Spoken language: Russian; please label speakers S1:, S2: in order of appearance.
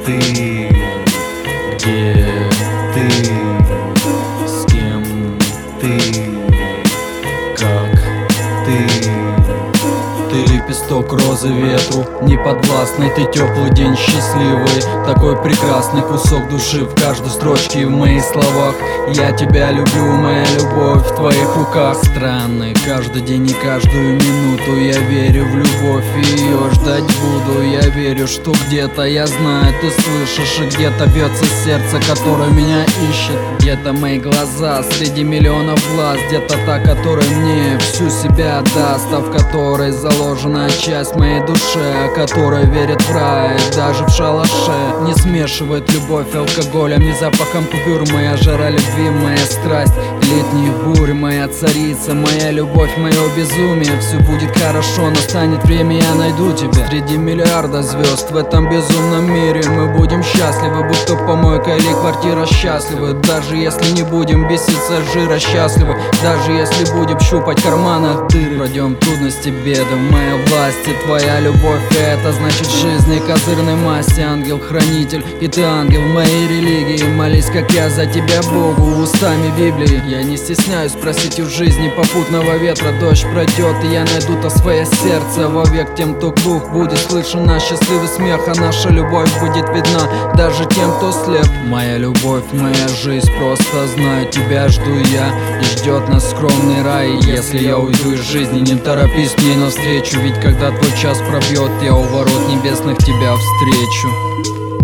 S1: ты? Где ты? С кем ты? Как ты?
S2: Ты лепесток розы ветру, неподвластный, ты теплый день счастливый, такой прекрасный кусок души в каждой строчке и в моих словах. Я тебя люблю, моя любовь в твоих руках. Странный каждый день и каждую минуту я верю в любовь и ее ждать буду. Я верю, что где-то, я знаю, ты слышишь, и где-то бьется сердце, которое меня ищет. Где-то мои глаза среди миллионов глаз, где-то та, которая мне всю себя отдаст, а в которой заложена часть моей души, которая верит в рай, даже в шалаше. Не смешивает любовь алкоголем, ни запахом купюр. Моя жара любви, моя страсть, летних бурь, моя царица, моя любовь, мое безумие. Все будет хорошо, настанет время, я найду тебя. Среди миллиарда звезд в этом безумном мире мы будем счастливы, будто помойка или квартира счастливы. Даже если не будем беситься от жира, счастливы. Даже если будем щупать в карманах дыры. Пройдем трудности, беды, в моей власти твоя любовь, и это значит жизни козырной масти. Ангел-хранитель, и ты ангел моей религии. Молись, как я, за тебя Богу, устами Библии. Я не стесняюсь просить у жизни попутного ветра. Дождь пройдет, и я найду-то свое сердце вовек. Тем, кто глух, будет слышен наш счастливый смех, а наша любовь будет видна даже тем, кто слеп. Моя любовь, моя жизнь, просто знаю, тебя жду я, и ждет нас скромный рай. Если я уйду из жизни, не торопись мне навстречу, ведь когда твой час пробьет, я у ворот небесных тебя встречу.